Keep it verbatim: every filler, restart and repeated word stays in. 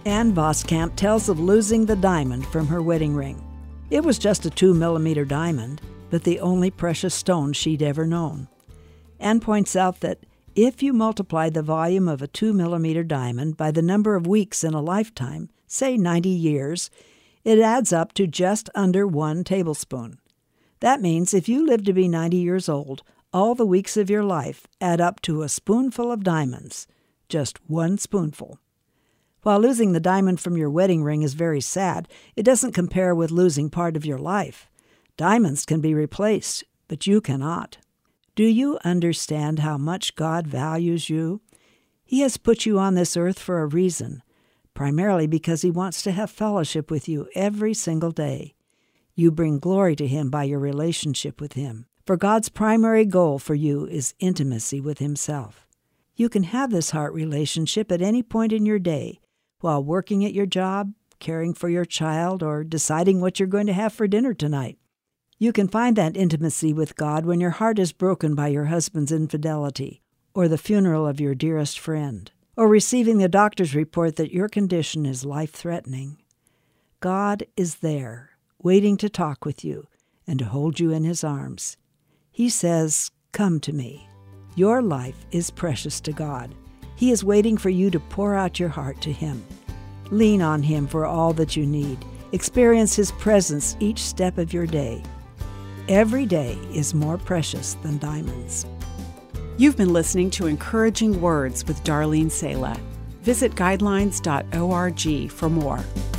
Anne Voskamp tells of losing the diamond from her wedding ring. It was just a two millimeter diamond, but the only precious stone she'd ever known. Anne points out that if you multiply the volume of a two millimeter diamond by the number of weeks in a lifetime, say ninety years, it adds up to just under one tablespoon. That means if you live to be ninety years old, all the weeks of your life add up to a spoonful of diamonds, just one spoonful. While losing the diamond from your wedding ring is very sad, it doesn't compare with losing part of your life. Diamonds can be replaced, but you cannot. Do you understand how much God values you? He has put you on this earth for a reason, primarily because He wants to have fellowship with you every single day. You bring glory to Him by your relationship with Him, for God's primary goal for you is intimacy with Himself. You can have this heart relationship at any point in your day, while working at your job, caring for your child, or deciding what you're going to have for dinner tonight. You can find that intimacy with God when your heart is broken by your husband's infidelity, or the funeral of your dearest friend, or receiving the doctor's report that your condition is life-threatening. God is there, waiting to talk with you and to hold you in His arms. He says, "Come to me." Your life is precious to God. He is waiting for you to pour out your heart to Him. Lean on Him for all that you need. Experience His presence each step of your day. Every day is more precious than diamonds. You've been listening to Encouraging Words with Darlene Sala. Visit guidelines dot org for more.